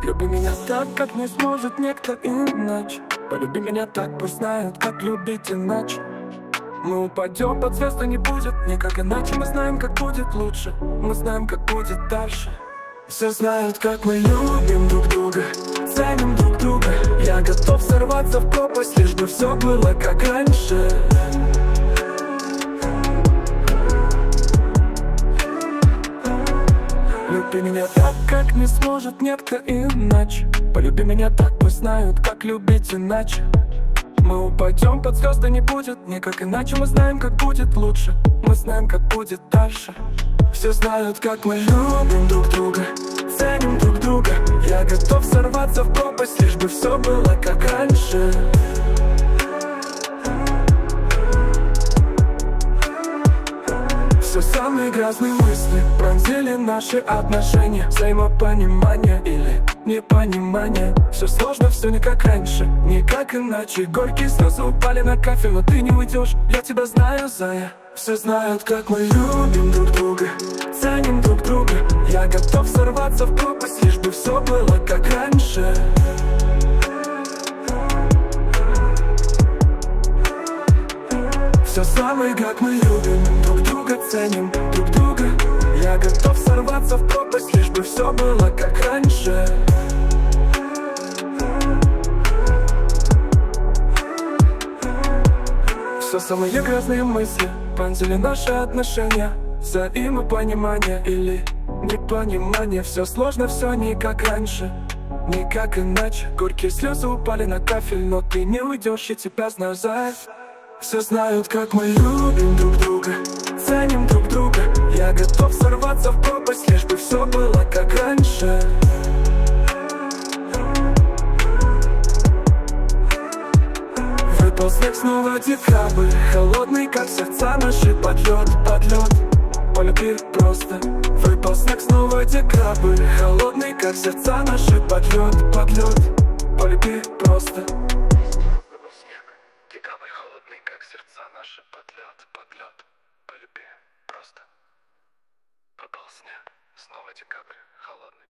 Люби меня так, как не сможет никто иначе. Полюби меня так, пусть знают, как любить иначе. Мы упадем под звезды, не будет никак иначе. Мы знаем, как будет лучше, мы знаем, как будет дальше. Все знают, как мы любим друг друга, ценим друг друга. Я готов сорваться в пропасть, лишь бы все было как раньше. Люби меня так, как не сможет никто иначе. Полюби меня так, пусть знают, как любить иначе. Мы упадем под звезды, не будет никак иначе. Мы знаем, как будет лучше, мы знаем, как будет дальше. Все знают, как мы любим друг друга, ценим друг друга. Я готов сорваться в пропасть, лишь бы все было как раньше. Все самые грязные мысли пронзили наши отношения. Взаимопонимание или непонимание. Все сложно, все не как раньше, не как иначе. Горькие слезы упали на кафель, но ты не уйдешь, я тебя знаю, зая. Все знают, как мы любим друг друга, ценим друг друга. Я готов сорваться в пропасть, лишь бы все было как раньше. Все самое, как мы любим друг друга, ценим друг друга. Я готов сорваться в пропасть, лишь бы все было как раньше. Все самые грязные мысли пронзили наши отношения. Взаимопонимание или непонимание. Все сложно, все не как раньше, не как иначе. Горькие слезы упали на кафель, но ты не уйдешь, я тебя знаю, зая. Все знают, как мы любим друг друга, ценим друг друга. Я готов сорваться в пропасть, лишь бы все было как раньше. Выпал снег, снова декабрь, холодный, как сердца наши, под лед, под лед. Полюби просто. Выпал снег, снова декабрь, холодный, как сердца наши, под лед, под лед. Полюби просто. Декабрь холодный, как сердца наши, под лед, под лед. Полюби просто. Выпал снег, снова декабрь, холодный.